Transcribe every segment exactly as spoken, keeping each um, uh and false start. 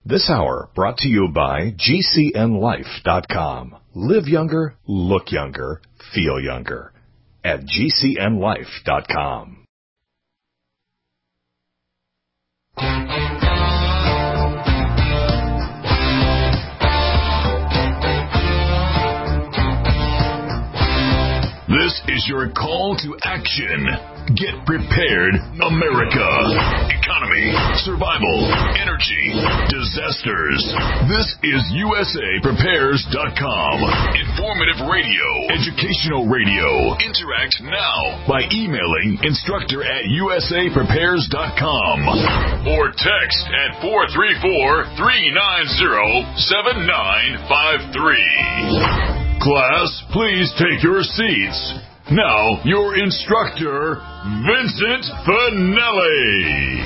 This hour brought to you by G C N life dot com. Live younger, look younger, feel younger at G C N life dot com. This is your call to action. Get prepared, America. Economy, survival, energy, disasters. This is U S A Prepares dot com. Informative radio, educational radio. Interact now by emailing instructor at U S A Prepares dot com or text at four three four, three nine zero, seven nine five three. Class, please take your seats. Now, your instructor, Vincent Finelli.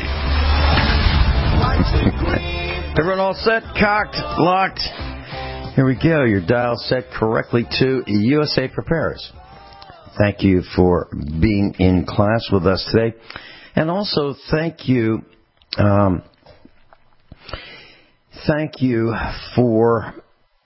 Everyone all set, cocked, locked? Here we go. Your dial set correctly to U S A Prepares. Thank you for being in class with us today. And also, thank you, um, thank you for...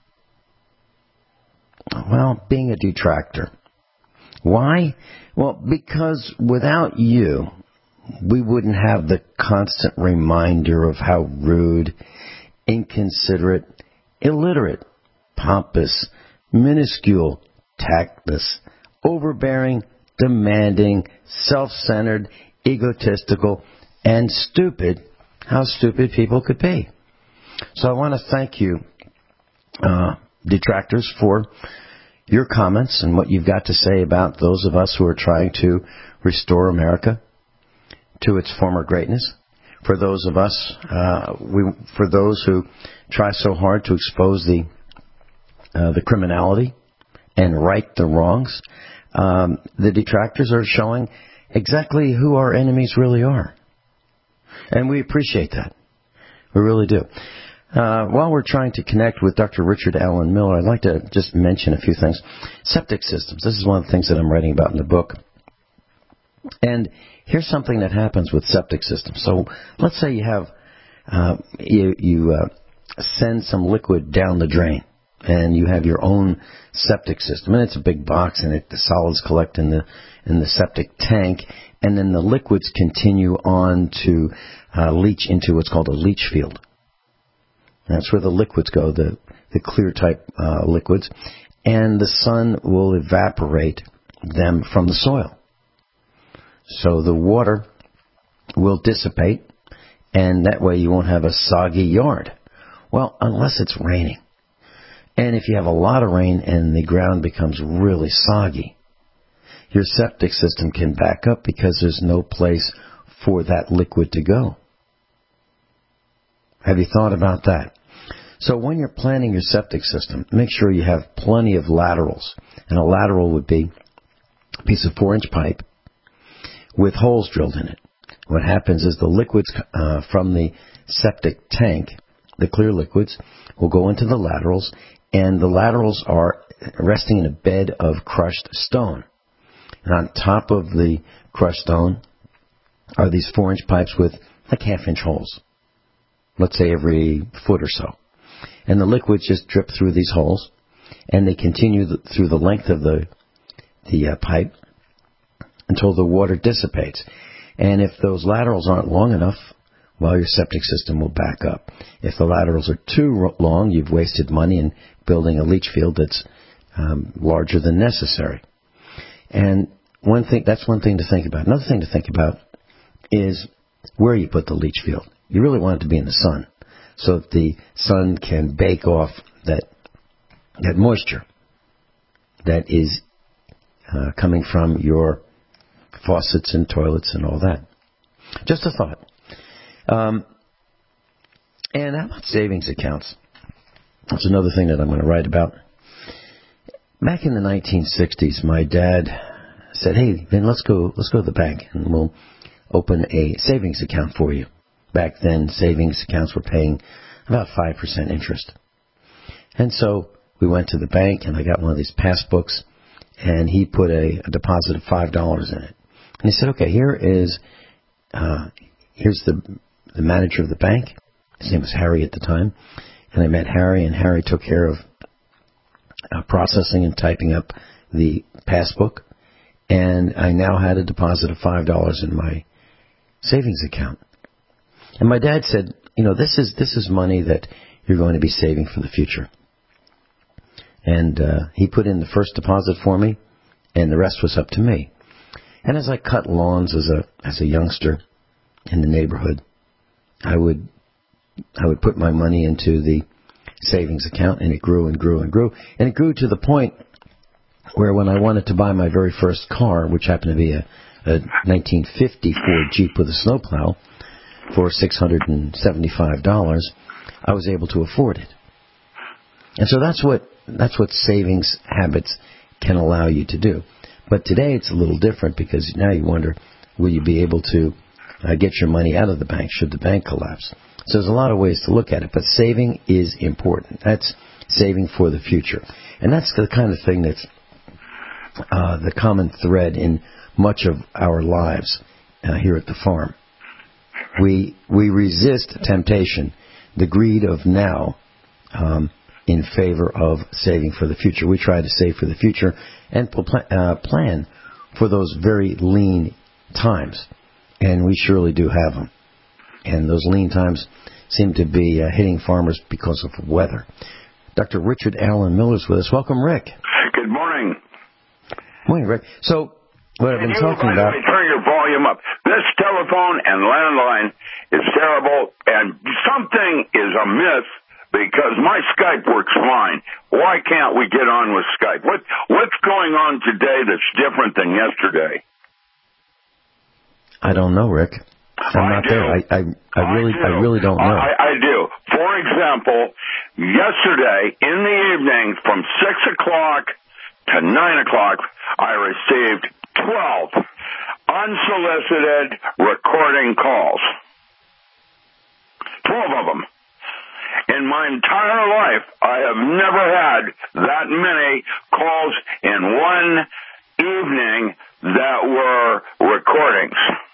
Well, being a detractor. Why? Well, because without you, we wouldn't have the constant reminder of how rude, inconsiderate, illiterate, pompous, minuscule, tactless, overbearing, demanding, self-centered, egotistical, and stupid, how stupid people could be. So I want to thank you, uh, detractors, for your comments and what you've got to say about those of us who are trying to restore America to its former greatness. For those of us, uh, we, for those who try so hard to expose the uh, the criminality and right the wrongs, um, the detractors are showing exactly who our enemies really are, and we appreciate that. We really do. Uh, while we're trying to connect with Doctor Richard Allen Miller, I'd like to just mention a few things. Septic systems. This is one of the things that I'm writing about in the book. And here's something that happens with septic systems. So let's say you have, uh, you, you uh, send some liquid down the drain, and you have your own septic system. And it's a big box, and it, the solids collect in the in the septic tank, and then the liquids continue on to uh, leach into what's called a leach field. That's where the liquids go, the, the clear type uh, liquids, and the sun will evaporate them from the soil. So the water will dissipate, and that way you won't have a soggy yard. Well, unless it's raining. And if you have a lot of rain and the ground becomes really soggy, your septic system can back up because there's no place for that liquid to go. Have you thought about that? So when you're planning your septic system, make sure you have plenty of laterals. And a lateral would be a piece of four-inch pipe with holes drilled in it. What happens is the liquids uh, from the septic tank, the clear liquids, will go into the laterals, and the laterals are resting in a bed of crushed stone. And on top of the crushed stone are these four-inch pipes with like half-inch holes, let's say every foot or so. And the liquids just drip through these holes, and they continue the, through the length of the the uh, pipe until the water dissipates. And if those laterals aren't long enough, well, your septic system will back up. If the laterals are too long, you've wasted money in building a leach field that's um, larger than necessary. And one thing that's one thing to think about. Another thing to think about is where you put the leach field. You really want it to be in the sun, so that the sun can bake off that that moisture that is uh, coming from your faucets and toilets and all that. Just a thought. Um, and how about savings accounts? That's another thing that I'm going to write about. Back in the nineteen sixties, my dad said, "Hey, then let's go, let's go to the bank and we'll open a savings account for you." Back then, savings accounts were paying about five percent interest. And so we went to the bank, and I got one of these passbooks, and he put a, a deposit of five dollars in it. And he said, "Okay, here is uh, here's the the manager of the bank. His name was Harry at the time. And I met Harry, and Harry took care of uh, processing and typing up the passbook. And I now had a deposit of five dollars in my savings account. And my dad said, you know, this is this is money that you're going to be saving for the future. And uh, he put in the first deposit for me, and the rest was up to me. And as I cut lawns as a as a youngster in the neighborhood, I would I would put my money into the savings account, and it grew and grew and grew. And it grew to the point where when I wanted to buy my very first car, which happened to be a, a nineteen fifty Ford Jeep with a snowplow for six hundred seventy-five dollars, I was able to afford it. And so that's what that's what savings habits can allow you to do. But today it's a little different, because now you wonder, will you be able to uh, get your money out of the bank should the bank collapse? So there's a lot of ways to look at it, but saving is important. That's saving for the future. And that's the kind of thing that's uh, the common thread in much of our lives uh, here at the farm. We we resist temptation, the greed of now, um, in favor of saving for the future. We try to save for the future and uh, plan for those very lean times, and we surely do have them. And those lean times seem to be uh, hitting farmers because of weather. Doctor Richard Allen Miller's with us. Welcome, Rick. Good morning. Morning, Rick. So, what I've been you, talking by the about... way, turn your volume up. This telephone and landline is terrible, and something is amiss, because my Skype works fine. Why can't we get on with Skype? What What's going on today that's different than yesterday? I don't know, Rick. I'm I not do. there. I, I, I really, I, I really don't know. I, I do. For example, yesterday in the evening from six o'clock to nine o'clock, I received twelve unsolicited recording calls. Twelve of them. In my entire life, I have never had that many calls in one evening that were recordings.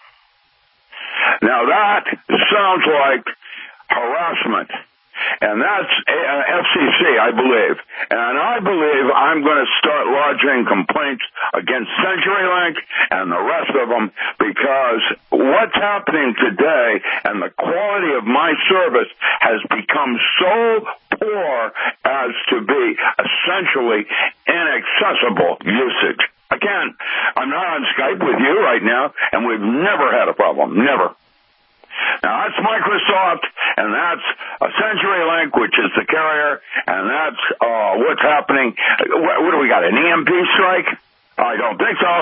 Now that sounds like harassment, and that's F C C, I believe. And I believe I'm going to start lodging complaints against CenturyLink and the rest of them, because what's happening today and the quality of my service has become so poor as to be essentially inaccessible usage. Again, I'm not on Skype with you right now, and we've never had a problem. Never. Now, that's Microsoft, and that's a CenturyLink, which is the carrier, and that's uh, what's happening. What, what do we got, an E M P strike? I don't think so.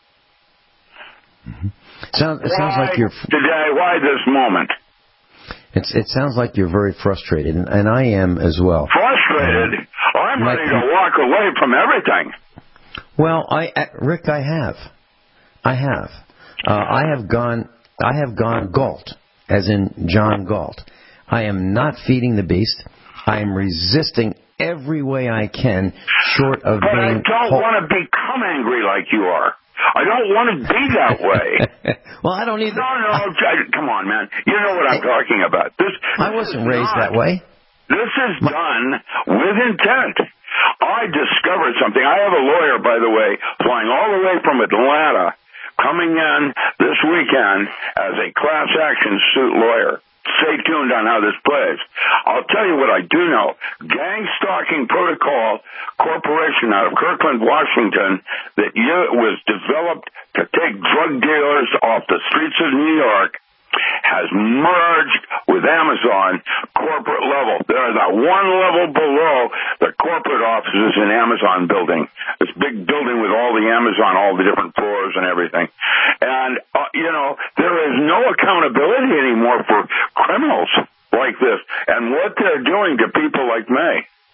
Mm-hmm. Sounds, it why sounds like you're... Today, why this moment? It's, it sounds like you're very frustrated, and, and I am as well. Frustrated? Uh, I'm my, ready to walk away from everything. Well, I, I Rick, I have. I have. Uh, I have gone... I have gone Galt, as in John Galt. I am not feeding the beast. I am resisting every way I can, short of but being... But I don't ho- want to become angry like you are. I don't want to be that way. Well, I don't either. No, no, I, come on, man. You know what I'm I, talking about. This, I this wasn't raised not, that way. This is My, done with intent. I discovered something. I have a lawyer, by the way, flying all the way from Atlanta, coming in this weekend as a class action suit lawyer. Stay tuned on how this plays. I'll tell you what I do know. Gang Stalking Protocol Corporation out of Kirkland, Washington, that was developed to take drug dealers off the streets of New York, has merged with Amazon corporate level. They're the one level below the corporate offices in Amazon building. This big building with all the Amazon, all the different floors and everything. And, uh, you know, there is no accountability anymore for criminals like this and what they're doing to people like me.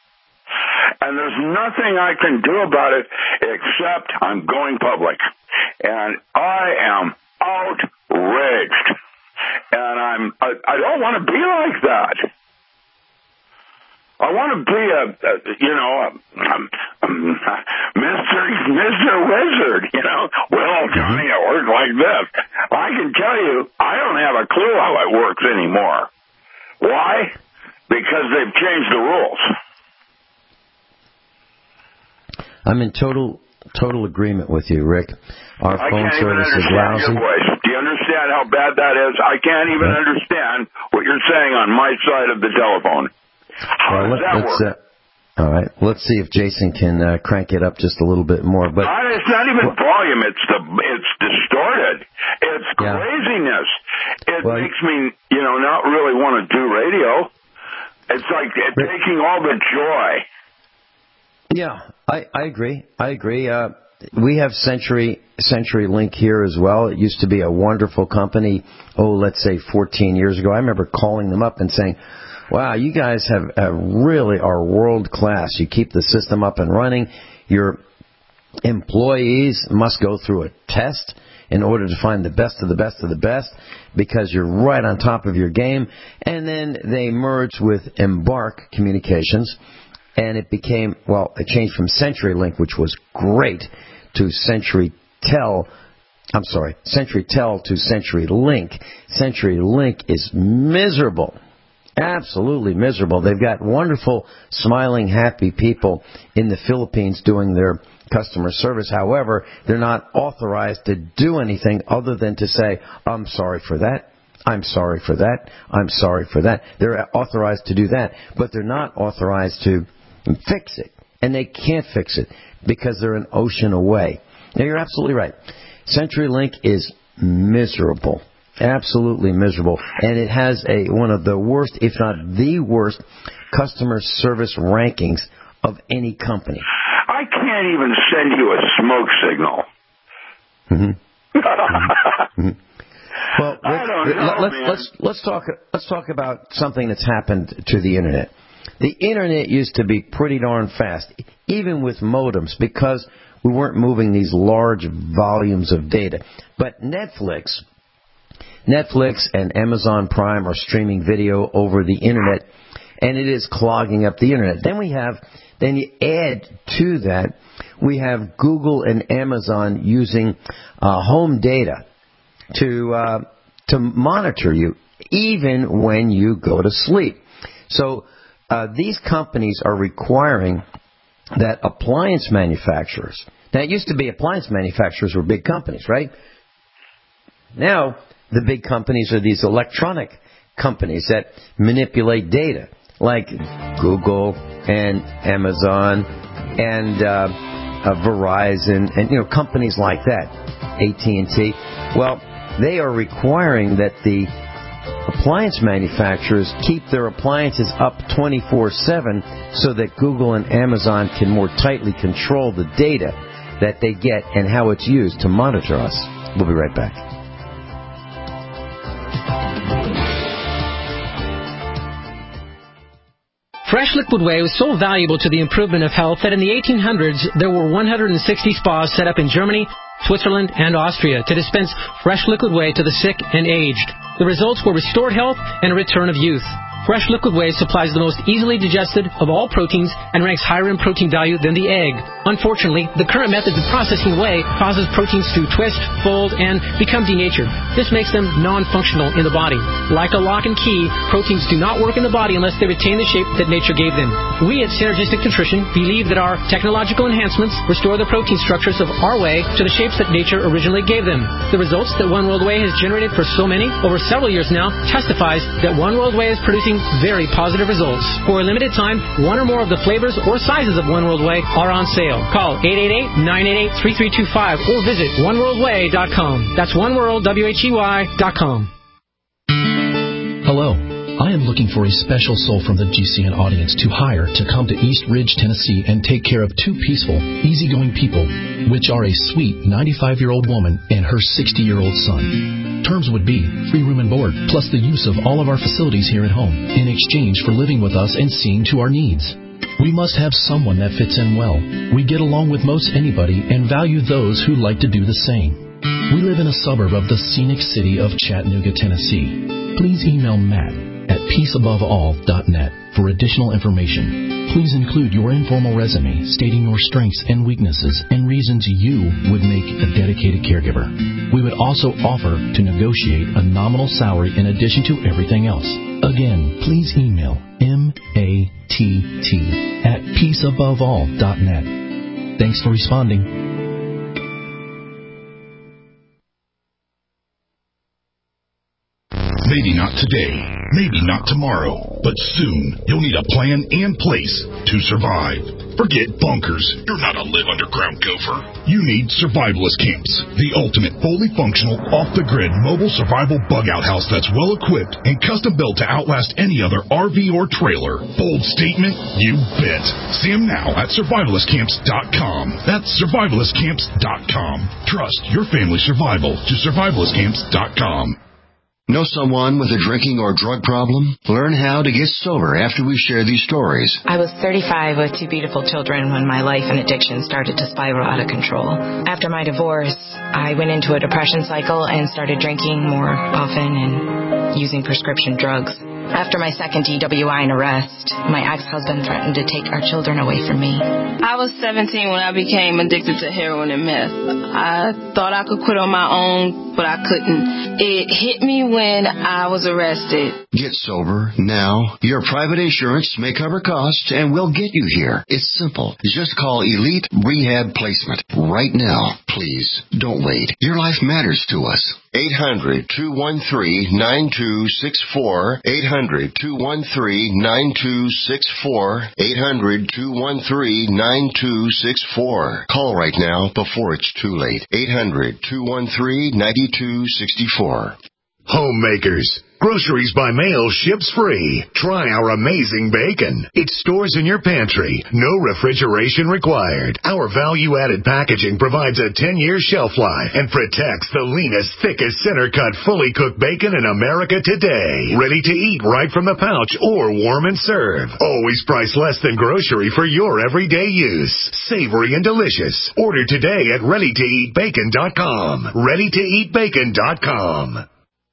And there's nothing I can do about it except I'm going public. And I am outraged. And I'm, I, I don't want to be like that. I want to be a, a you know, a, a, a Mister Mister Wizard, you know. Well, Johnny, it works like this. I can tell you, I don't have a clue how it works anymore. Why? Because they've changed the rules. I'm in total total agreement with you, Rick. Our I phone can't even service is understand lousy. your voice. Do you understand how bad that is? I can't even Right. understand what you're saying on my side of the telephone. How Well, does let, that let's, work? uh, all right, let's see if Jason can uh, crank it up just a little bit more. But Uh, it's not even well, volume. It's the it's distorted. It's Yeah. craziness. It Well, makes me, you know, not really want to do radio. It's like it, Rick- taking all the joy. yeah, I, I agree. I agree. Uh, we have Century Century Link here as well. It used to be a wonderful company. Oh, let's say fourteen years ago. I remember calling them up and saying, "Wow, you guys have uh, really are world class. You keep the system up and running. Your employees must go through a test in order to find the best of the best of the best because you're right on top of your game." And then they merged with Embark Communications, and it became, well, it changed from CenturyLink, which was great, to CenturyTel. I'm sorry, CenturyTel to CenturyLink. CenturyLink is miserable. Absolutely miserable. They've got wonderful, smiling, happy people in the Philippines doing their customer service. However, they're not authorized to do anything other than to say, "I'm sorry for that. I'm sorry for that. I'm sorry for that." They're authorized to do that, but they're not authorized to fix it. And they can't fix it because they're an ocean away. Now, you're absolutely right. CenturyLink is miserable. Absolutely miserable. And it has a one of the worst, if not the worst, customer service rankings of any company. I can't even send you a smoke signal. Mm-hmm. mm-hmm. Well, I let's, don't know, let's, man. let's let's talk let's talk about something that's happened to the internet. The internet used to be pretty darn fast, even with modems, because we weren't moving these large volumes of data. But Netflix, Netflix and Amazon Prime are streaming video over the internet, and it is clogging up the internet. Then we have, then you add to that, we have Google and Amazon using uh, home data to uh, to monitor you, even when you go to sleep. So uh, these companies are requiring that appliance manufacturers, now it used to be appliance manufacturers were big companies, right? Now the big companies are these electronic companies that manipulate data, like Google and Amazon and uh, uh, Verizon and, you know, companies like that, A T and T. Well, they are requiring that the appliance manufacturers keep their appliances up twenty-four seven so that Google and Amazon can more tightly control the data that they get and how it's used to monitor us. We'll be right back. Fresh Liquid Whey was so valuable to the improvement of health that in the eighteen hundreds there were one hundred sixty spas set up in Germany, Switzerland, and Austria to dispense fresh liquid whey to the sick and aged. The results were restored health and a return of youth. Fresh Liquid Whey supplies the most easily digested of all proteins and ranks higher in protein value than the egg. Unfortunately, the current methods of processing whey causes proteins to twist, fold, and become denatured. This makes them non-functional in the body. Like a lock and key, proteins do not work in the body unless they retain the shape that nature gave them. We at Synergistic Nutrition believe that our technological enhancements restore the protein structures of our whey to the shapes that nature originally gave them. The results that One World Whey has generated for so many, over several years now, testifies that One World Whey is producing very positive results. For a limited time, one or more of the flavors or sizes of One World Whey are on sale. Call eight eight eight, nine eight eight, three three two five or visit one world whey dot com. That's one world w h e y dot com. Hello. I am looking for a special soul from the G C N audience to hire to come to East Ridge, Tennessee and take care of two peaceful, easygoing people, which are a sweet ninety-five-year-old woman and her sixty-year-old son. Terms would be free room and board, plus the use of all of our facilities here at home, in exchange for living with us and seeing to our needs. We must have someone that fits in well. We get along with most anybody and value those who like to do the same. We live in a suburb of the scenic city of Chattanooga, Tennessee. Please email Matt at peace above all dot net for additional information. Please include your informal resume stating your strengths and weaknesses and reasons you would make a dedicated caregiver. We would also offer to negotiate a nominal salary in addition to everything else. Again, please email M A T T at peace above all dot net. Thanks for responding. Maybe not today, maybe not tomorrow, but soon you'll need a plan in place to survive. Forget bunkers. You're not a live underground gopher. You need survivalist camps, the ultimate fully functional, off-the-grid mobile survival bug-out house that's well-equipped and custom-built to outlast any other R V or trailer. Bold statement? You bet. See them now at survivalist camps dot com. That's survivalist camps dot com. Trust your family's survival to survivalist camps dot com. Know someone with a drinking or drug problem? Learn how to get sober after we share these stories. I was thirty-five with two beautiful children when my life and addiction started to spiral out of control. After my divorce, I went into a depression cycle and started drinking more often and using prescription drugs. After my second D W I and arrest, my ex-husband threatened to take our children away from me. I was seventeen when I became addicted to heroin and meth. I thought I could quit on my own, but I couldn't. It hit me when I was arrested. Get sober now. Your private insurance may cover costs and we'll get you here. It's simple. Just call Elite Rehab Placement right now. Please, don't wait. Your life matters to us. eight hundred, two one three, nine two six four. eight hundred, two one three, nine two six four. eight hundred, two one three, nine two six four. Call right now before it's too late. eight hundred, two one three, nine two six four. Homemakers. Groceries by mail ships free. Try our amazing bacon. It stores in your pantry. No refrigeration required. Our value-added packaging provides a ten-year shelf life and protects the leanest, thickest, center-cut, fully cooked bacon in America today. Ready to eat right from the pouch or warm and serve. Always priced less than grocery for your everyday use. Savory and delicious. Order today at ready to eat bacon dot com. ready to eat bacon dot com.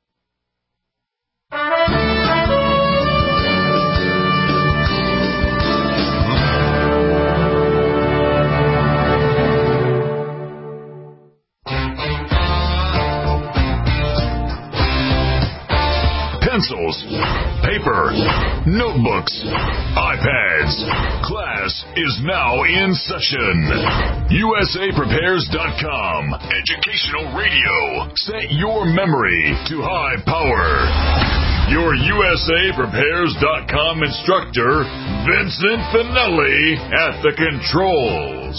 Pencils, paper, notebooks, iPads. Class is now in session. U S A Prepares dot com. Educational radio. Set your memory to high power. Your U S A Prepares dot com instructor, Vincent Finelli, at the controls.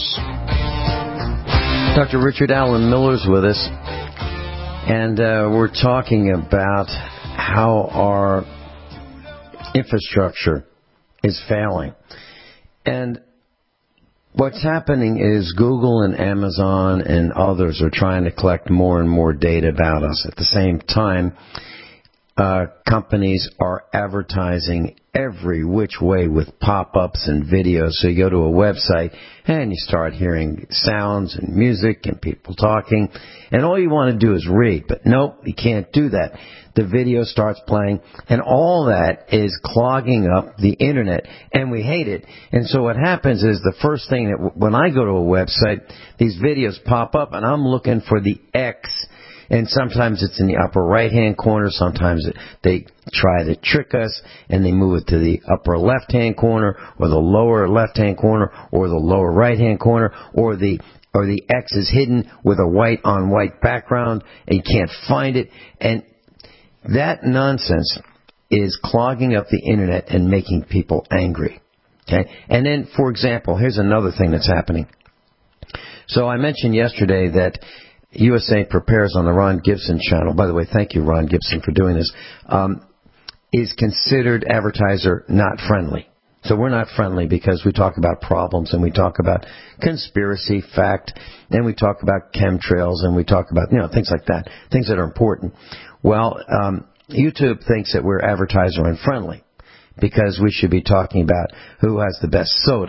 Doctor Richard Allen Miller's with us, and uh, we're talking about how our infrastructure is failing. And what's happening is Google and Amazon and others are trying to collect more and more data about us. At the same time, uh, companies are advertising every which way with pop-ups and videos. So you go to a website and you start hearing sounds and music and people talking, and all you want to do is read. But nope, you can't do that. The video starts playing, and all that is clogging up the internet, and we hate it. And so what happens is the first thing that when I go to a website, these videos pop up, and I'm looking for the X. And sometimes it's in the upper right-hand corner. Sometimes it, they try to trick us, and they move it to the upper left-hand corner, or the lower left-hand corner, or the lower right-hand corner, or the or the X is hidden with a white-on-white background, and you can't find it. And that nonsense is clogging up the internet and making people angry. Okay? And then, for example, here's another thing that's happening. So I mentioned yesterday that U S A Prepares on the Ron Gibson channel, by the way, thank you, Ron Gibson, for doing this, um, is considered advertiser not friendly. So we're not friendly because we talk about problems, and we talk about conspiracy, fact, and we talk about chemtrails, and we talk about, you know, things like that, things that are important. Well, um, YouTube thinks that we're advertiser unfriendly because we should be talking about who has the best soda,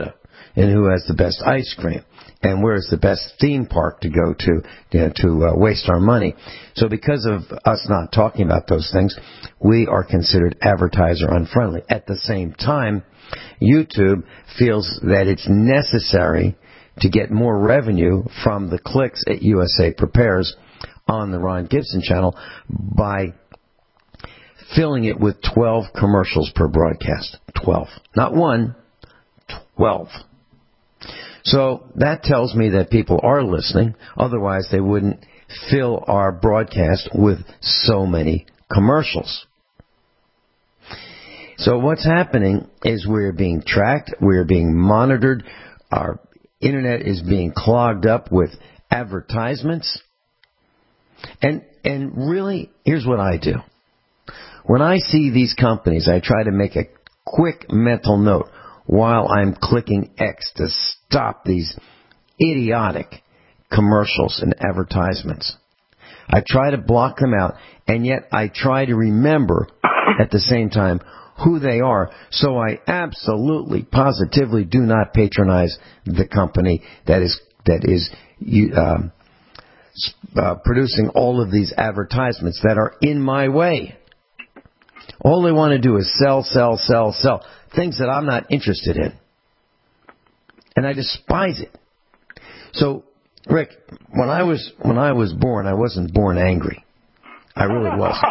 and who has the best ice cream, and where's the best theme park to go to, you know, to uh, waste our money. So because of us not talking about those things, we are considered advertiser unfriendly. At the same time, YouTube feels that it's necessary to get more revenue from the clicks at U S A Prepares on the Ron Gibson channel by filling it with twelve commercials per broadcast. twelve. Not one, twelve. So that tells me that people are listening. Otherwise, they wouldn't fill our broadcast with so many commercials. So what's happening is we're being tracked, we're being monitored, our internet is being clogged up with advertisements. And and really, here's what I do. When I see these companies, I try to make a quick mental note while I'm clicking X to stop these idiotic commercials and advertisements. I try to block them out, and yet I try to remember at the same time who they are, so I absolutely, positively do not patronize the company that is that is um, uh, producing all of these advertisements that are in my way. All they want to do is sell, sell, sell, sell. Things that I'm not interested in. And I despise it. So, Rick, when I was when I was born, I wasn't born angry. I really wasn't.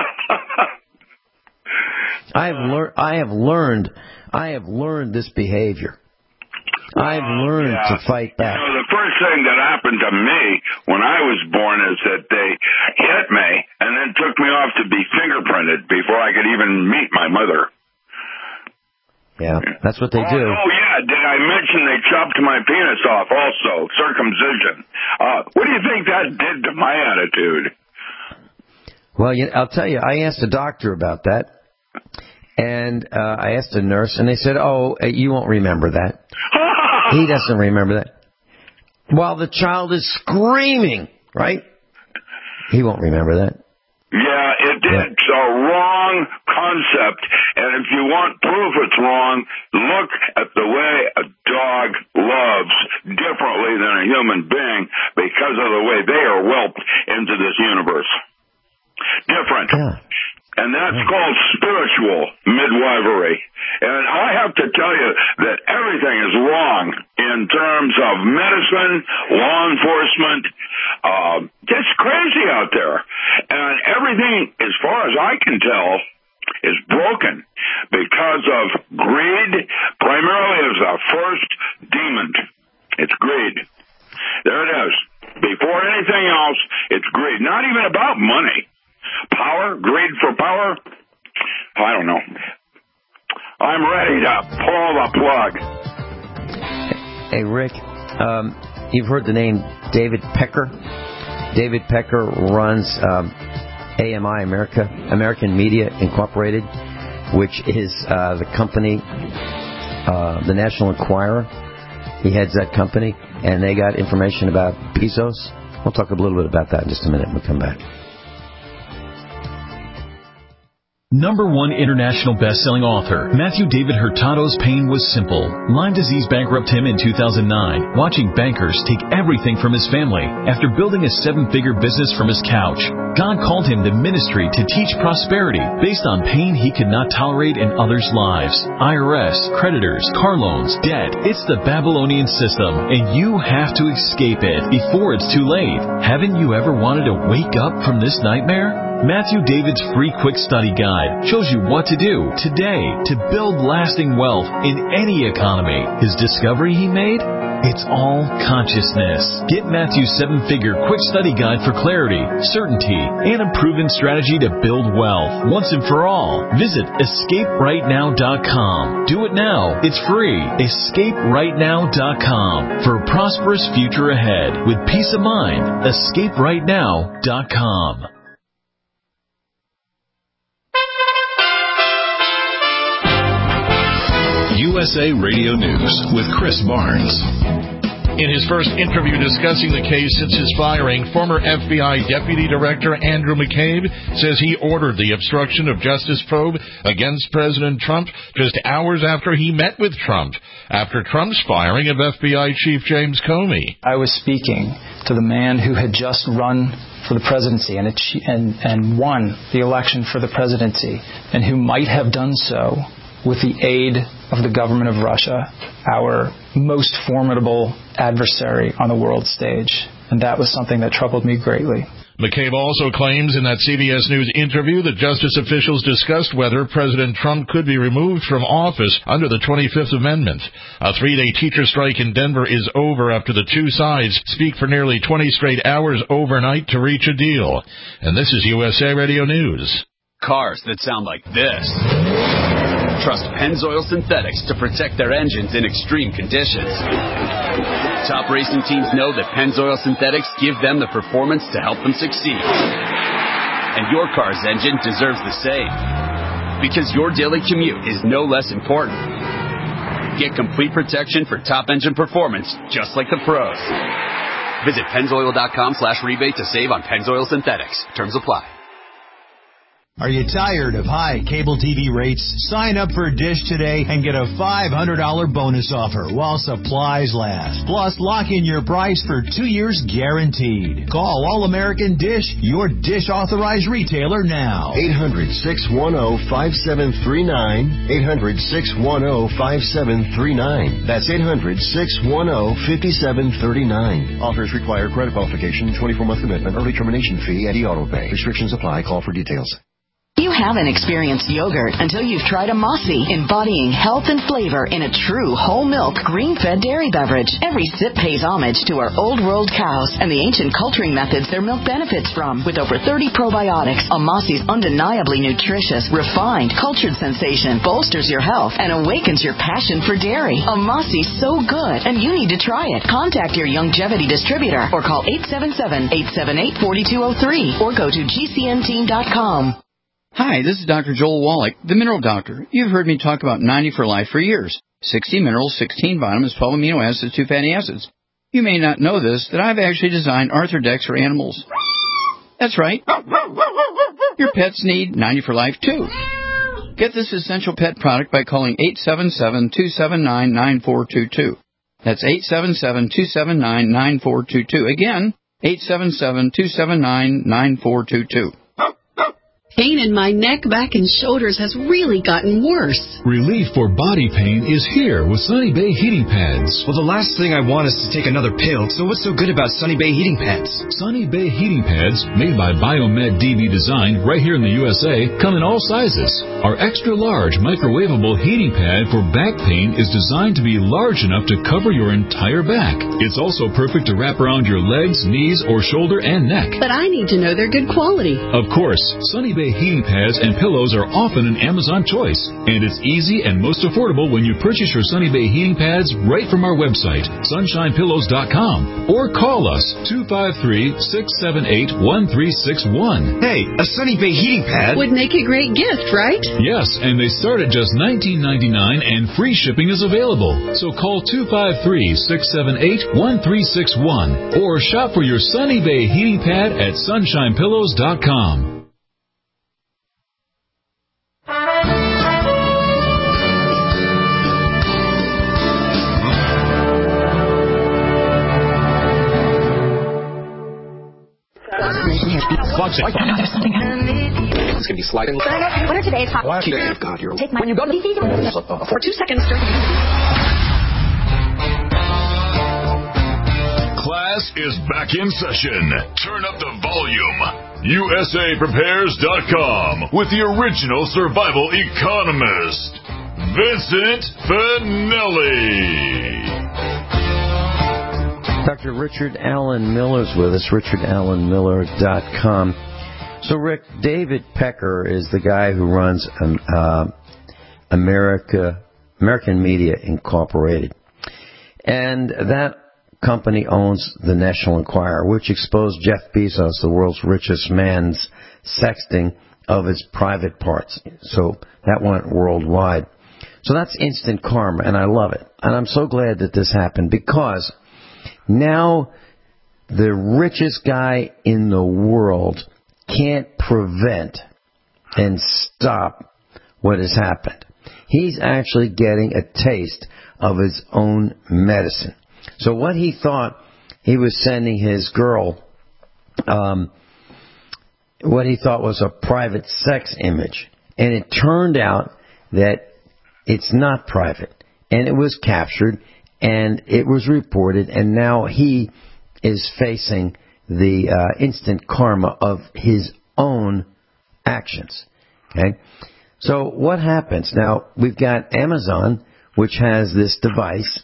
I have learned I have learned I have learned this behavior. I've learned yeah. to fight back. You know, the first thing that happened to me when I was born is that they hit me and then took me off to be fingerprinted before I could even meet my mother. Yeah, that's what they oh, do. Oh, yeah. Did I mention they chopped my penis off also? Circumcision. Uh, what do you think that did to my attitude? Well, you, I'll tell you, I asked a doctor about that. And uh, I asked a nurse, and they said, oh, you won't remember that. He doesn't remember that. While the child is screaming, right? He won't remember that. Yeah, it did. Yeah. It's a wrong concept. And if you want proof it's wrong, look at the way a dog loves differently than a human being because of the way they are whelped into this universe. Different. Yeah. And that's called spiritual midwifery. And I have to tell you that everything is wrong in terms of medicine, law enforcement. Uh, it's crazy out there. And everything, as far as I can tell, is broken because of greed. Primarily is the first demon. It's greed. There it is. Before anything else, it's greed. Not even about money. Power, greed for power, I don't know. I'm ready to pull the plug. Hey, Rick, um, you've heard the name David Pecker. David Pecker runs um, A M I, America, American Media Incorporated, which is uh, the company, uh, the National Enquirer. He heads that company, and they got information about Bezos. We'll talk a little bit about that in just a minute when we come back. Number one international best-selling author, Matthew David Hurtado's pain was simple. Lyme disease bankrupted him in two thousand nine, watching bankers take everything from his family after building a seven-figure business from his couch. God called him to ministry to teach prosperity based on pain he could not tolerate in others' lives. I R S, creditors, car loans, debt. It's the Babylonian system, and you have to escape it before it's too late. Haven't you ever wanted to wake up from this nightmare? Matthew David's free quick study guide shows you what to do today to build lasting wealth in any economy. His discovery he made? It's all consciousness. Get Matthew's seven-figure quick study guide for clarity, certainty, and a proven strategy to build wealth once and for all. Visit escape right now dot com. Do it now. It's free. escape right now dot com. For a prosperous future ahead with peace of mind. escape right now dot com. U S A Radio News with Chris Barnes. In his first interview discussing the case since his firing, former F B I Deputy Director Andrew McCabe says he ordered the obstruction of justice probe against President Trump just hours after he met with Trump, after Trump's firing of F B I Chief James Comey. I was speaking to the man who had just run for the presidency and, and, and won the election for the presidency, and who might have done so with the aid of the government of Russia, our most formidable adversary on the world stage. And that was something that troubled me greatly. McCabe also claims in that C B S News interview that justice officials discussed whether President Trump could be removed from office under the twenty-fifth Amendment. A three-day teacher strike in Denver is over after the two sides speak for nearly twenty straight hours overnight to reach a deal. And this is U S A Radio News. Cars that sound like this. Trust Pennzoil Synthetics to protect their engines in extreme conditions. Top racing teams know that Pennzoil Synthetics give them the performance to help them succeed. And your car's engine deserves the same. Because your daily commute is no less important. Get complete protection for top engine performance, just like the pros. Visit Pennzoil.com slash rebate to save on Pennzoil Synthetics. Terms apply. Are you tired of high cable T V rates? Sign up for Dish today and get a five hundred dollars bonus offer while supplies last. Plus, lock in your price for two years guaranteed. Call All-American Dish, your Dish authorized retailer now. eight hundred, six one zero, five seven three nine. eight hundred, six one zero, five seven three nine. That's eight hundred, six one zero, five seven three nine. Offers require credit qualification, twenty-four month commitment, early termination fee, Eddie Auto Pay. Restrictions apply. Call for details. You haven't experienced yogurt until you've tried a Mossy, embodying health and flavor in a true whole milk, green-fed dairy beverage. Every sip pays homage to our old world cows and the ancient culturing methods their milk benefits from. With over thirty probiotics, a Mossy's undeniably nutritious, refined, cultured sensation bolsters your health and awakens your passion for dairy. A Mossy's so good, and you need to try it. Contact your Youngevity distributor or call eight seven seven, eight seven eight, four two zero three or go to G C N team dot com. Hi, this is Doctor Joel Wallach, the Mineral Doctor. You've heard me talk about ninety for Life for years. sixty minerals, sixteen vitamins, twelve amino acids, two fatty acids. You may not know this, that I've actually designed Arthrodex for animals. That's right. Your pets need ninety for Life, too. Get this essential pet product by calling eight seven seven, two seven nine, nine four two two. That's eight seven seven, two seven nine, nine four two two. Again, eight seven seven, two seven nine, nine four two two. Pain in my neck, back, and shoulders has really gotten worse. Relief for body pain is here with Sunny Bay Heating Pads. Well, the last thing I want is to take another pill, so what's so good about Sunny Bay Heating Pads? Sunny Bay Heating Pads, made by Biomed D B Design right here in the U S A, come in all sizes. Our extra-large microwavable heating pad for back pain is designed to be large enough to cover your entire back. It's also perfect to wrap around your legs, knees, or shoulder and neck. But I need to know they're good quality. Of course, Sunny Bay heating pads and pillows are often an Amazon choice, and it's easy and most affordable when you purchase your Sunny Bay heating pads right from our website, sunshine pillows dot com, or call us two five three, six seven eight, one three six one. Hey, a Sunny Bay heating pad would make a great gift, right? Yes, and they start at just nineteen ninety-nine, and free shipping is available. So call two five three, six seven eight, one three six one or shop for your Sunny Bay heating pad at sunshine pillows dot com. There's something it's going to be sliding. What are today's hot? Well, God, you're Take my when you go to for two seconds. Class is back in session. Turn up the volume. U S A prepares dot com with the original survival economist, Vincent Finelli. Doctor Richard Allen Miller's with us, richard allen miller dot com. So, Rick, David Pecker is the guy who runs um, uh, America American Media Incorporated. And that company owns the National Enquirer, which exposed Jeff Bezos, the world's richest man's sexting of his private parts. So that went worldwide. So that's instant karma, and I love it. And I'm so glad that this happened, because Now the richest guy in the world can't prevent and stop what has happened. He's actually getting a taste of his own medicine. So what he thought he was sending his girl, um, what he thought was a private sex image, and it turned out that it's not private, and it was captured, and it was reported, and now he is facing the uh, instant karma of his own actions. Okay? So what happens? Now, we've got Amazon, which has this device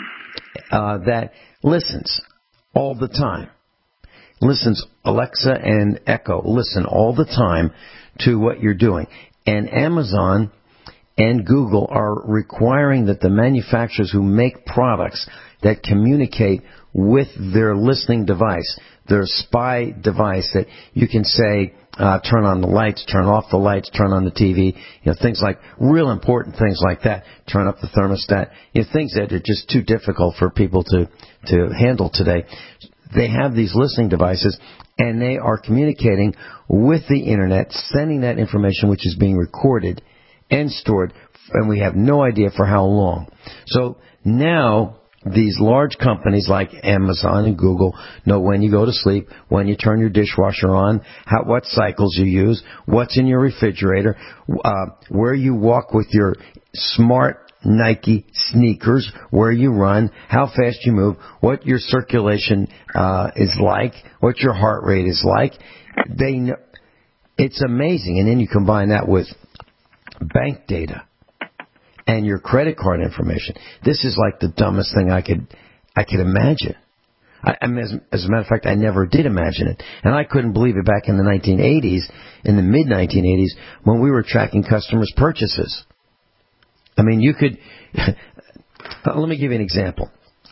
uh, that listens all the time. Listens, Alexa and Echo, listen all the time to what you're doing. And Amazon and Google are requiring that the manufacturers who make products that communicate with their listening device, their spy device that you can say, uh, turn on the lights, turn off the lights, turn on the T V, you know, things like, real important things like that, turn up the thermostat, you know, things that are just too difficult for people to, to handle today. They have these listening devices, and they are communicating with the Internet, sending that information which is being recorded and stored, and we have no idea for how long. So now these large companies like Amazon and Google know when you go to sleep, when you turn your dishwasher on, how, what cycles you use, what's in your refrigerator, uh, where you walk with your smart Nike sneakers, where you run, how fast you move, what your circulation uh, is like, what your heart rate is like. They know, it's amazing. And then you combine that with bank data and your credit card information. This is like the dumbest thing I could I could imagine. I, I mean, as, as a matter of fact, I never did imagine it. And I couldn't believe it back in the nineteen eighties, in the mid nineteen eighties, when we were tracking customers' purchases. I mean, you could... let me give you an example.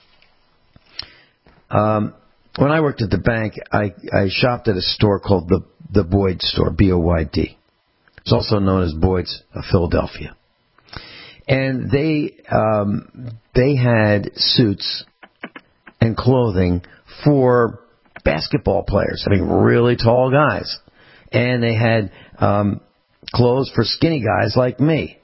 Um, when I worked at the bank, I, I shopped at a store called the, the Boyd store, B O Y D. It's also known as Boyd's of Philadelphia. And they um, they had suits and clothing for basketball players. I mean, really tall guys. And they had um, clothes for skinny guys like me.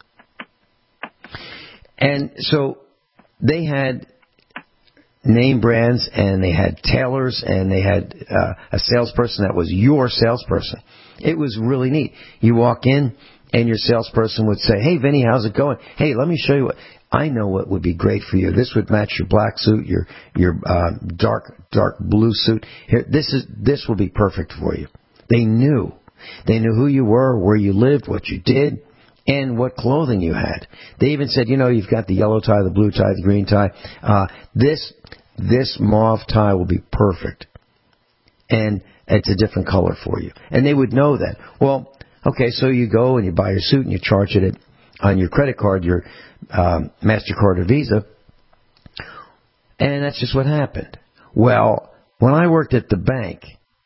And so they had name brands, and they had tailors, and they had uh, a salesperson that was your salesperson. It was really neat. You walk in, and your salesperson would say, "Hey, Vinny, how's it going? Hey, let me show you what I know. What would be great for you? This would match your black suit, your your uh, dark dark blue suit. Here, this is this will be perfect for you." They knew. They knew who you were, where you lived, what you did, and what clothing you had. They even said, you know, you've got the yellow tie, the blue tie, the green tie. Uh, this this mauve tie will be perfect. And it's a different color for you. And they would know that. Well, okay, so you go and you buy your suit and you charge it on your credit card, your um, MasterCard or Visa. And that's just what happened. Well, when I worked at the bank,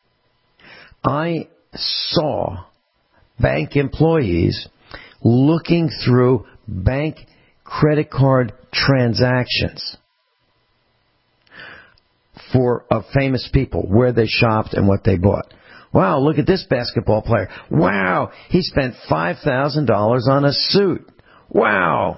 I saw bank employees looking through bank credit card transactions for of famous people, where they shopped and what they bought. Wow, look at this basketball player. Wow, he spent five thousand dollars on a suit. Wow.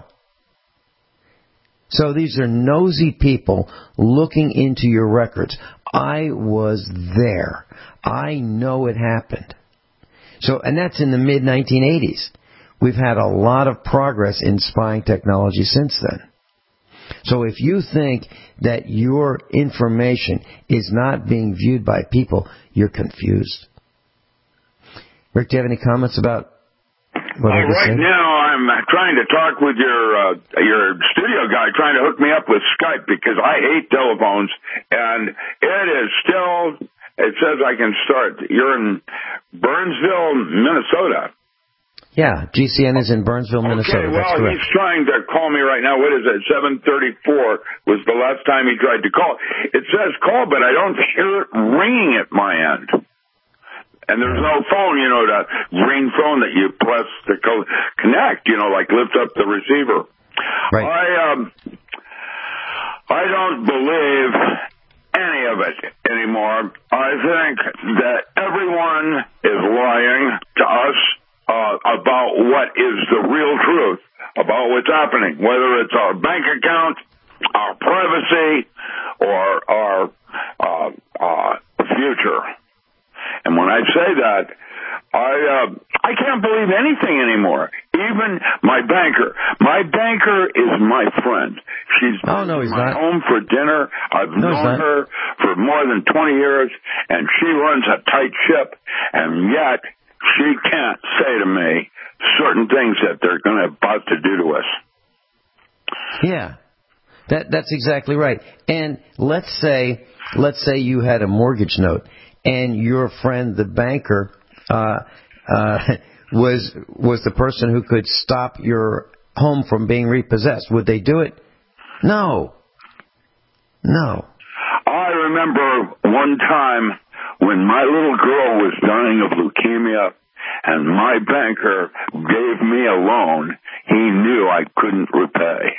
So these are nosy people looking into your records. I was there. I know it happened. So, and that's in the mid nineteen eighties. We've had a lot of progress in spying technology since then. So if you think that your information is not being viewed by people, you're confused. Rick, do you have any comments about what I just said? Right now, I'm trying to talk with your uh, your studio guy, trying to hook me up with Skype, because I hate telephones, and it is still, it says I can start. You're in Burnsville, Minnesota. Yeah, G C N is in Burnsville, Minnesota. Okay, well, that's correct. He's trying to call me right now. What is it? seven thirty-four was the last time he tried to call. It says call, but I don't hear it ringing at my end. And there's no phone, you know, that ring phone that you press to co- connect, you know, like lift up the receiver. Right. I, um, I don't believe any of it anymore. I think that everyone is lying to us uh, about what is the real truth about what's happening, whether it's our bank account, our privacy, or our uh, uh, future. And when I say that, I uh, I can't believe anything anymore. Even my banker. My banker is my friend. She's oh, no, he's my not. home for dinner. I've no, known her for more than twenty years, and she runs a tight ship, and yet she can't say to me certain things that they're going to about to do to us. Yeah, that that's exactly right. And let's say let's say you had a mortgage note, and your friend, the banker, uh, uh, was was the person who could stop your home from being repossessed. Would they do it? No. No. I remember one time when my little girl was dying of leukemia, and my banker gave me a loan he knew I couldn't repay.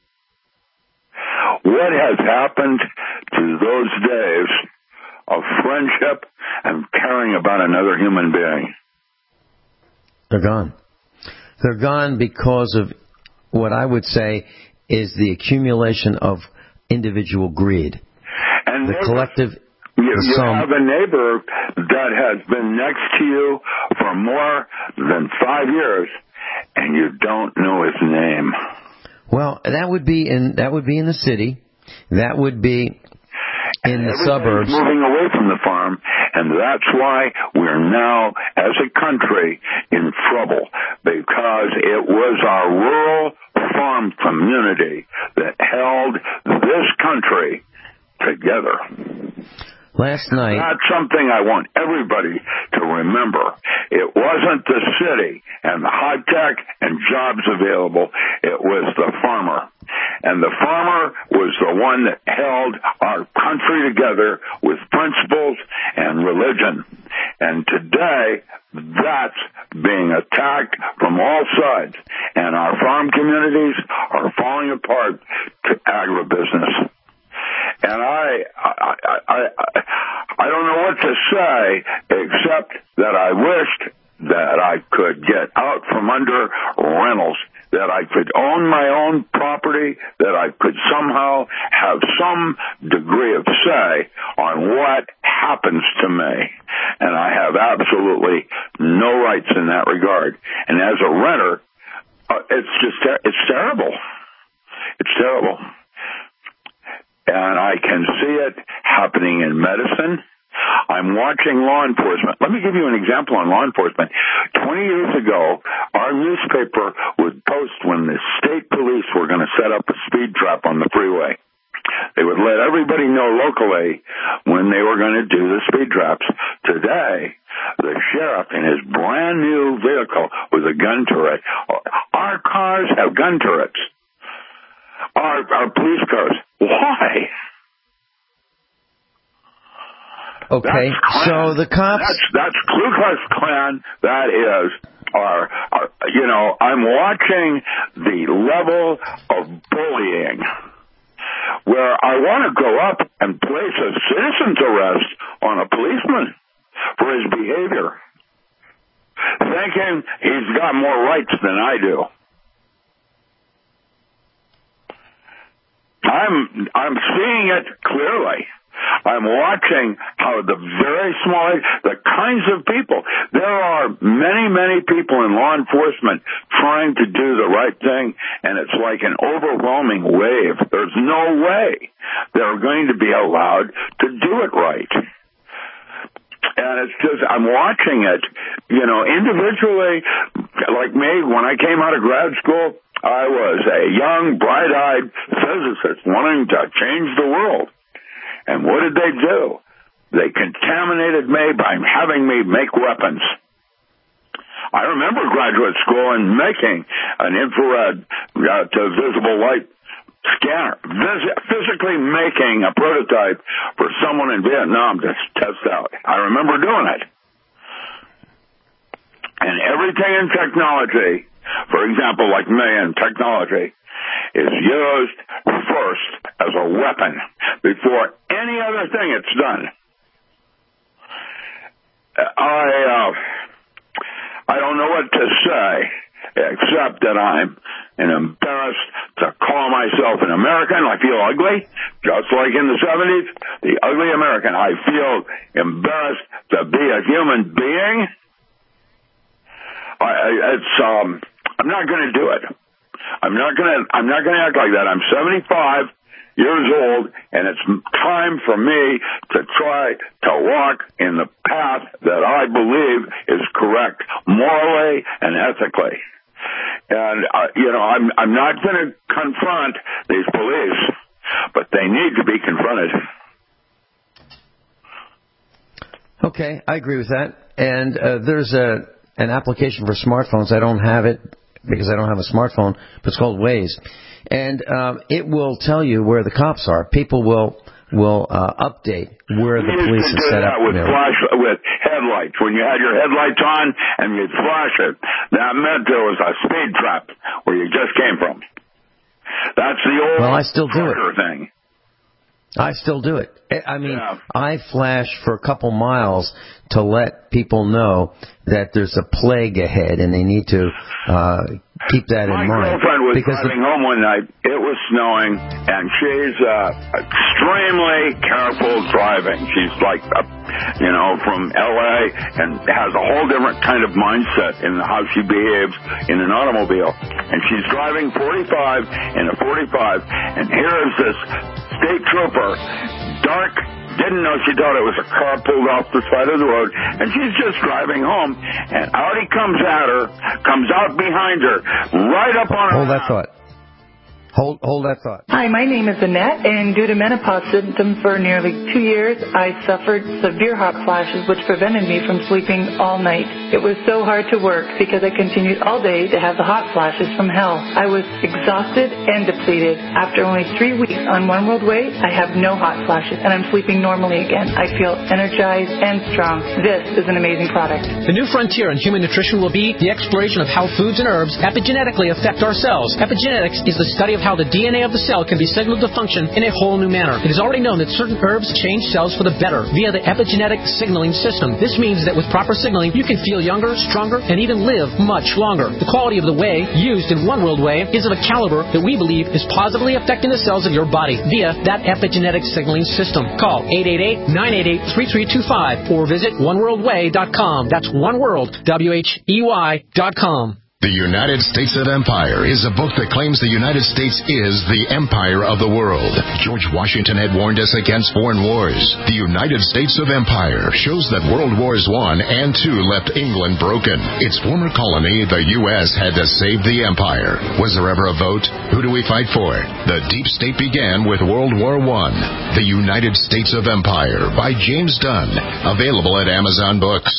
What has happened to those days of friendship and caring about another human being? They're gone. They're gone because of what I would say is the accumulation of individual greed. And the collective... You, you have a neighbor that has been next to you for more than five years, and you don't know his name. Well, that would be in that would be in the city. That would be in the suburbs. Moving away from the farm, and that's why we're now, as a country, in trouble, because it was our rural farm community that held this country together. Last night. That's something I want everybody to remember. It wasn't the city and the high tech and jobs available. It was the farmer. And the farmer was the one that held our country together with principles and religion. And today, that's being attacked from all sides. And our farm communities are falling apart to agribusiness. And I, I, I, I, I don't know what to say except that I wished that I could get out from under rentals, that I could own my own property, that I could somehow have some degree of say on what happens to me. And I have absolutely no rights in that regard. And as a renter, uh, it's just, ter- it's terrible. It's terrible. And I can see it happening in medicine. I'm watching law enforcement. Let me give you an example on law enforcement. Twenty years ago, our newspaper would post when the state police were going to set up a speed trap on the freeway. They would let everybody know locally when they were going to do the speed traps. Today, the sheriff in his brand new vehicle with a gun turret. Our cars have gun turrets. Our, our police cars. Why? Okay, so the cops... That's, that's Ku Klux Klan. That is our, our... You know, I'm watching the level of bullying where I want to go up and place a citizen's arrest on a policeman for his behavior, thinking he's got more rights than I do. I'm I'm seeing it clearly. I'm watching how the very small, the kinds of people, there are many, many people in law enforcement trying to do the right thing, and it's like an overwhelming wave. There's no way they're going to be allowed to do it right. And it's just, I'm watching it, you know, individually, like me, when I came out of grad school, I was a young, bright-eyed physicist wanting to change the world. And what did they do? They contaminated me by having me make weapons. I remember graduate school and making an infrared uh, to visible light scanner, vis- physically making a prototype for someone in Vietnam to test out. I remember doing it. And everything in technology, for example, like me in technology, is used first as a weapon before any other thing it's done. I uh, I don't know what to say except that I'm embarrassed to call myself an American. I feel ugly, just like in the seventies, the ugly American. I feel embarrassed to be a human being. I, it's um, I'm not going to do it. I'm not going to. I'm not going to act like that. I'm seventy-five years old, and it's time for me to try to walk in the path that I believe is correct, morally and ethically. And uh, you know, I'm I'm not going to confront these police, but they need to be confronted. Okay, I agree with that. And uh, there's a an application for smartphones. I don't have it because I don't have a smartphone, but it's called Waze. And um, it will tell you where the cops are. People will will uh, update where the police are set up. With flash, with headlights. When you had your headlights on and you'd flash it, that meant there was a speed trap where you just came from. That's the old well, I still do it. thing. I still do it. I mean, yeah. I flash for a couple miles to let people know that there's a plague ahead, and they need to uh, keep that My in mind. My girlfriend was because driving the, home one night. It was snowing, and she's uh, extremely careful driving. She's like, uh, you know, from L A and has a whole different kind of mindset in how she behaves in an automobile. And she's driving forty-five in a forty-five, and here is this state trooper, dark, didn't know, she thought it was a car pulled off the side of the road, and she's just driving home, and out he comes at her, comes out behind her, right up on her. Hold that thought. Hold, hold that thought. Hi, my name is Annette, and due to menopause symptoms for nearly two years, I suffered severe hot flashes, which prevented me from sleeping all night. It was so hard to work because I continued all day to have the hot flashes from hell. I was exhausted and depleted. After only three weeks on One World Way, I have no hot flashes, and I'm sleeping normally again. I feel energized and strong. This is an amazing product. The new frontier in human nutrition will be the exploration of how foods and herbs epigenetically affect our cells. Epigenetics is the study of how the D N A of the cell can be signaled to function in a whole new manner. It is already known that certain herbs change cells for the better via the epigenetic signaling system. This means that with proper signaling, you can feel younger, stronger, and even live much longer. The quality of the whey used in One World Whey is of a caliber that we believe is positively affecting the cells of your body via that epigenetic signaling system. Call eight eight eight, nine eight eight, three three two five or visit one world way dot com. That's oneworld, W H E Y dot com. The United States of Empire is a book that claims the United States is the empire of the world. George Washington had warned us against foreign wars. The United States of Empire shows that World Wars One and Two left England broken. Its former colony, the U S, had to save the empire. Was there ever a vote? Who do we fight for? The deep state began with World War One. The United States of Empire by James Dunn. Available at Amazon Books.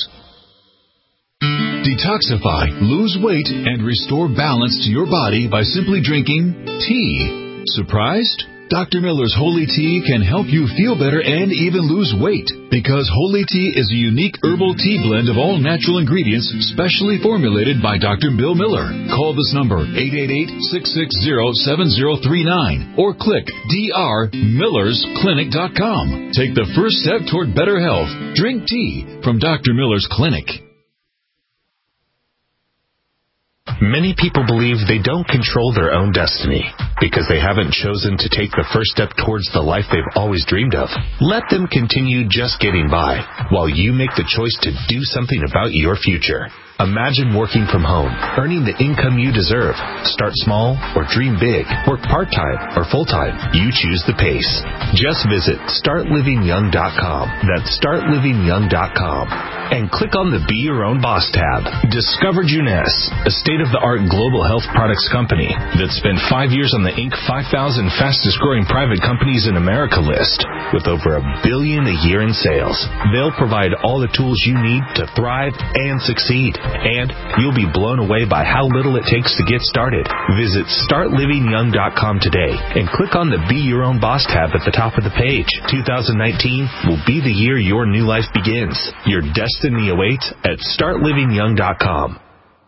Detoxify, lose weight, and restore balance to your body by simply drinking tea. Surprised? Doctor Miller's Holy Tea can help you feel better and even lose weight, because Holy Tea is a unique herbal tea blend of all natural ingredients specially formulated by Doctor Bill Miller. Call this number, eight eight eight, six six zero, seven zero three nine, or click d r millers clinic dot com. Take the first step toward better health. Drink tea from Doctor Miller's Clinic. Many people believe they don't control their own destiny because they haven't chosen to take the first step towards the life they've always dreamed of. Let them continue just getting by while you make the choice to do something about your future. Imagine working from home, earning the income you deserve. Start small or dream big. Work part-time or full-time. You choose the pace. Just visit start living young dot com. That's start living young dot com. And click on the Be Your Own Boss tab. Discover Juness, a state-of-the-art global health products company that spent five years on the Inc five thousand fastest-growing private companies in America list with over a billion a year in sales. They'll provide all the tools you need to thrive and succeed. And you'll be blown away by how little it takes to get started. Visit start living young dot com today and click on the Be Your Own Boss tab at the top of the page. two thousand nineteen will be the year your new life begins. Your destiny awaits at start living young dot com.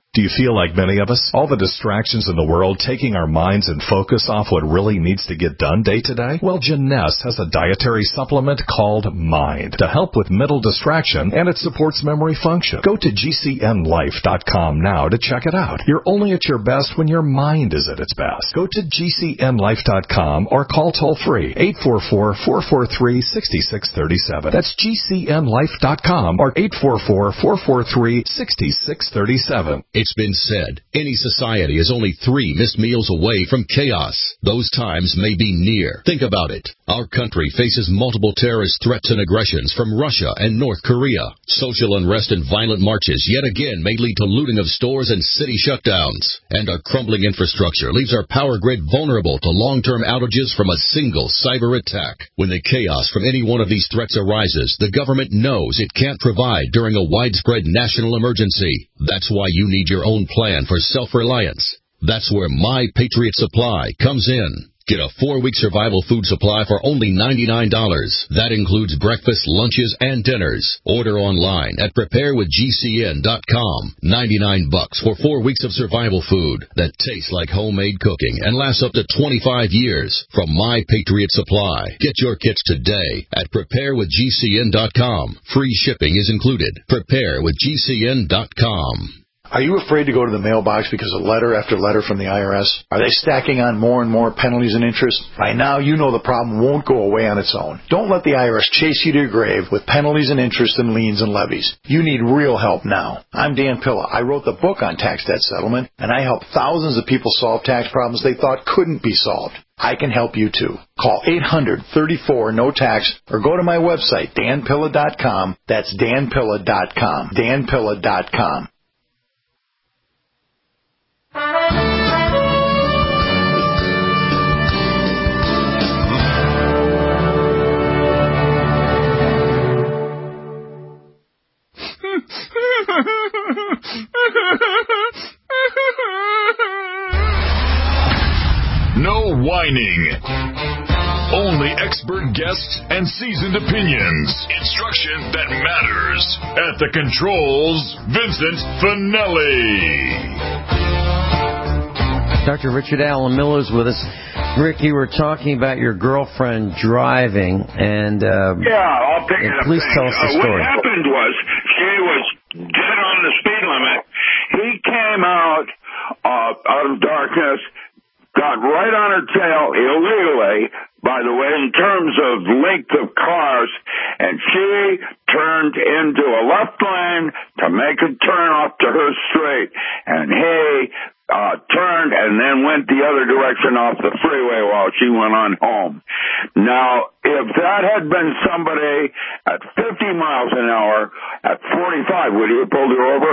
Do you feel like many of us? All the distractions in the world taking our minds and focus off what really needs to get done day to day? Well, Jeunesse has a dietary supplement called Mind to help with mental distraction, and it supports memory function. Go to G C N life dot com now to check it out. You're only at your best when your mind is at its best. Go to G C N life dot com or call toll-free eight four four, four four three, six six three seven. That's G C N life dot com or eight four four, four four three, six six three seven. It's been said, any society is only three missed meals away from chaos. Those times may be near. Think about it. Our country faces multiple terrorist threats and aggressions from Russia and North Korea. Social unrest and violent marches yet again may lead to looting of stores and city shutdowns. And our crumbling infrastructure leaves our power grid vulnerable to long-term outages from a single cyber attack. When the chaos from any one of these threats arises, the government knows it can't provide during a widespread national emergency. That's why you need your own plan for self-reliance. That's where My Patriot Supply comes in. Get a four-week survival food supply for only ninety-nine dollars. That includes breakfast, lunches, and dinners. Order online at prepare with G C N dot com. ninety-nine bucks for four weeks of survival food that tastes like homemade cooking and lasts up to twenty-five years from My Patriot Supply. Get your kits today at prepare with G C N dot com. Free shipping is included. prepare with G C N dot com. Are you afraid to go to the mailbox because of letter after letter from the I R S? Are they stacking on more and more penalties and interest? By now, you know the problem won't go away on its own. Don't let the I R S chase you to your grave with penalties and interest and liens and levies. You need real help now. I'm Dan Pilla. I wrote the book on tax debt settlement, and I help thousands of people solve tax problems they thought couldn't be solved. I can help you too. Call eight hundred, thirty-four, no tax or go to my website, dan pilla dot com. That's dan pilla dot com. dan pilla dot com. No whining. Only expert guests and seasoned opinions. Instruction that matters. At the controls, Vincent Finelli. Doctor Richard Allen Miller is with us. Rick, you were talking about your girlfriend driving, and um, yeah, I'll pick it up. Please tell us the uh, story. What happened was she was dead on the speed limit. He came out uh, out of darkness, got right on her tail illegally, by the way, in terms of length of cars, and she turned into a left lane to make a turn off to her straight, and he uh, turned and then went the other direction off the freeway while she went on home. Now, if that had been somebody at fifty miles an hour at forty-five, would he have pulled her over?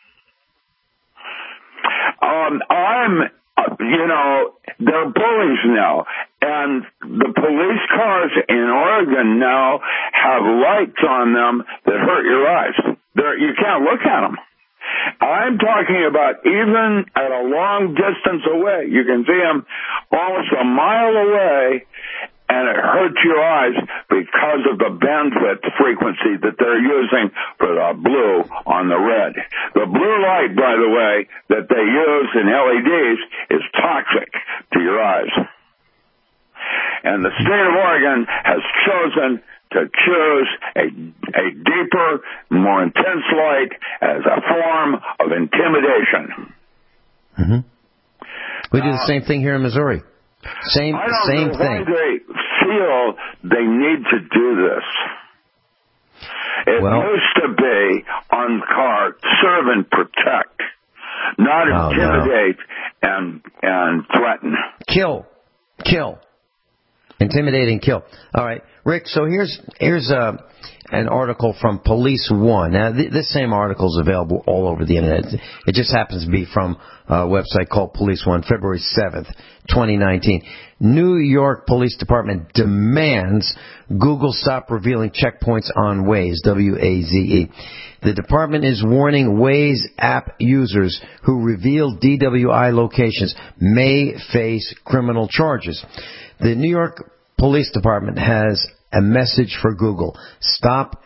Um, I'm... Uh, you know, they're bullies now, and the police cars in Oregon now have lights on them that hurt your eyes. They're, you can't look at them. I'm talking about even at a long distance away. You can see them almost a mile away, and it hurts your eyes because of the bandwidth frequency that they're using for the blue on the red. The blue light, by the way, that they use in L E Ds is toxic to your eyes. And the state of Oregon has chosen to choose a, a deeper, more intense light as a form of intimidation. Mm-hmm. We do the same thing here in Missouri. Same, I don't same know thing. why they feel they need to do this. It well, used to be on the car, serve and protect, not oh, intimidate no. and and threaten. Kill, kill, intimidate and kill. All right, Rick. So here's here's uh, an article from Police One. Now th- this same article is available all over the internet. It just happens to be from a website called Police One, February seventh, twenty nineteen. New York Police Department demands Google stop revealing checkpoints on Waze, W A Z E. The department is warning Waze app users who reveal D W I locations may face criminal charges. The New York Police Department has a message for Google. Stop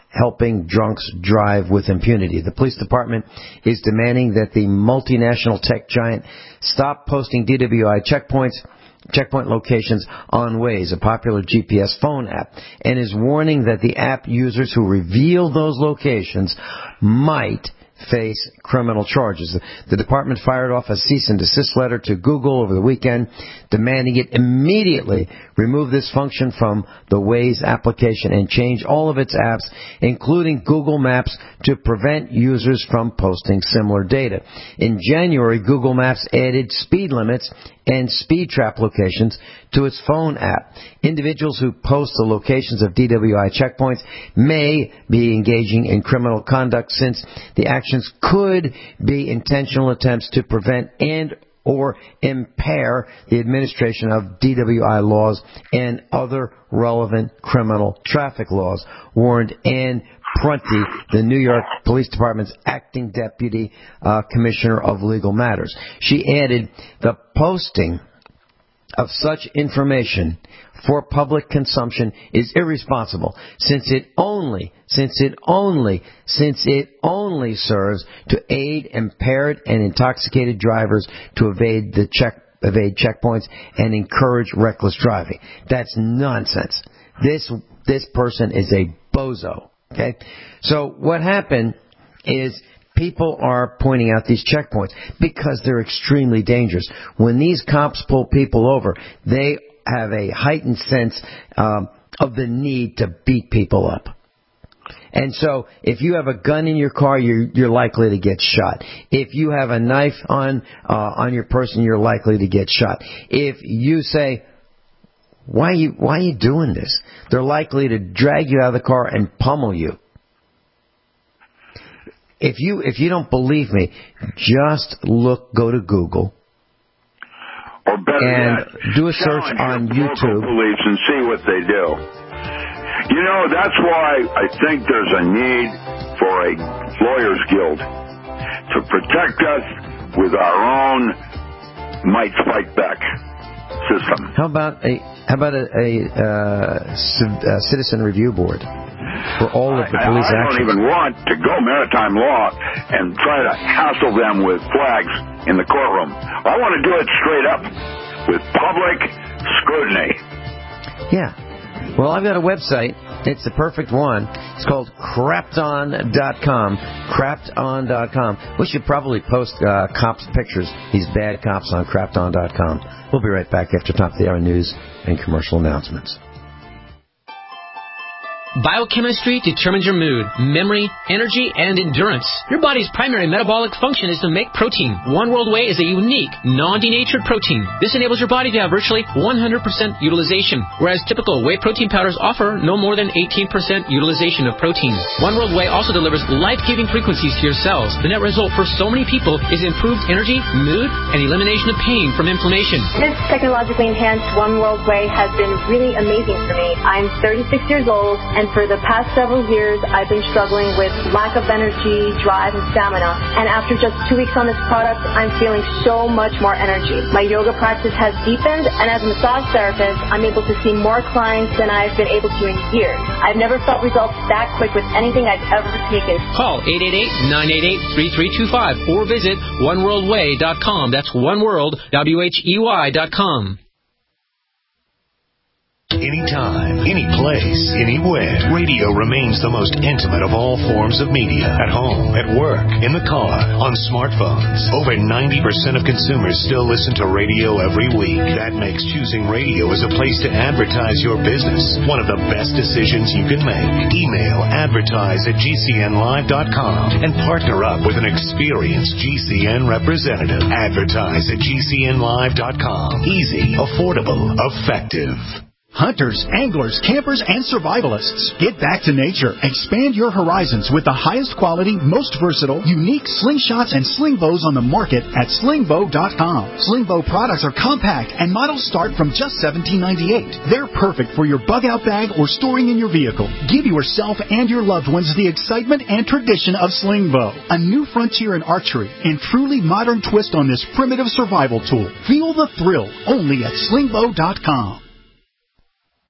helping drunks drive with impunity. The police department is demanding that the multinational tech giant stop posting D W I checkpoints, checkpoint locations on Waze, a popular G P S phone app, and is warning that the app users who reveal those locations might face criminal charges. The department fired off a cease and desist letter to Google over the weekend, demanding it immediately remove this function from the Waze application and change all of its apps, including Google Maps, to prevent users from posting similar data. In January, Google Maps added speed limits and speed trap locations to its phone app. Individuals who post the locations of D W I checkpoints may be engaging in criminal conduct, since the actions could be intentional attempts to prevent and or impair the administration of D W I laws and other relevant criminal traffic laws, warned Ann Prunty, the New York Police Department's acting deputy uh, commissioner of legal matters. She added, the posting of such information for public consumption is irresponsible, since it only, since it only, since it only serves to aid impaired and intoxicated drivers to evade the check, evade checkpoints and encourage reckless driving. That's nonsense. This, this person is a bozo. Okay? So what happened is people are pointing out these checkpoints because they're extremely dangerous. When these cops pull people over, they have a heightened sense um, of the need to beat people up. And so if you have a gun in your car, you're, you're likely to get shot. If you have a knife on uh, on your person, you're likely to get shot. If you say, why are you, why are you doing this? They're likely to drag you out of the car and pummel you. If you if you don't believe me, just look, go to Google, or better and yet, do a search on YouTube. Police and see what they do. You know, that's why I think there's a need for a lawyers guild to protect us with our own might fight back system. How about a how about a, a, uh, c- a citizen review board for all of the I, police I, I actions? don't even want to go maritime law and try to hassle them with flags in the courtroom. I want to do it straight up with public scrutiny. Yeah. Well, I've got a website. It's the perfect one. It's called crapped on dot com. crapped on dot com. We should probably post uh, cops' pictures, these bad cops, on crapped on dot com. We'll be right back after top of the hour news and commercial announcements. Biochemistry determines your mood, memory, energy, and endurance. Your body's primary metabolic function is to make protein. One World Whey is a unique, non-denatured protein. This enables your body to have virtually one hundred percent utilization, whereas typical whey protein powders offer no more than eighteen percent utilization of protein. One World Whey also delivers life-giving frequencies to your cells. The net result for so many people is improved energy, mood, and elimination of pain from inflammation. This technologically enhanced One World Whey has been really amazing for me. I'm thirty-six years old, and for the past several years, I've been struggling with lack of energy, drive, and stamina. And after just two weeks on this product, I'm feeling so much more energy. My yoga practice has deepened, and as a massage therapist, I'm able to see more clients than I've been able to in years. I've never felt results that quick with anything I've ever taken. Call eight eight eight, nine eight eight, three three two five or visit one world way dot com. That's oneworld, W H E Y dot com. Anytime, any place, anywhere. Radio remains the most intimate of all forms of media. At home, at work, in the car, on smartphones. Over ninety percent of consumers still listen to radio every week. That makes choosing radio as a place to advertise your business one of the best decisions you can make. Email advertise at G C N live dot com and partner up with an experienced G C N representative. Advertise at G C N live dot com. Easy, affordable, effective. Hunters, anglers, campers, and survivalists. Get back to nature. Expand your horizons with the highest quality, most versatile, unique slingshots and sling bows on the market at sling bow dot com. Sling bow products are compact and models start from just seventeen ninety-eight. They're perfect for your bug out bag or storing in your vehicle. Give yourself and your loved ones the excitement and tradition of sling bow. A new frontier in archery and truly modern twist on this primitive survival tool. Feel the thrill only at sling bow dot com.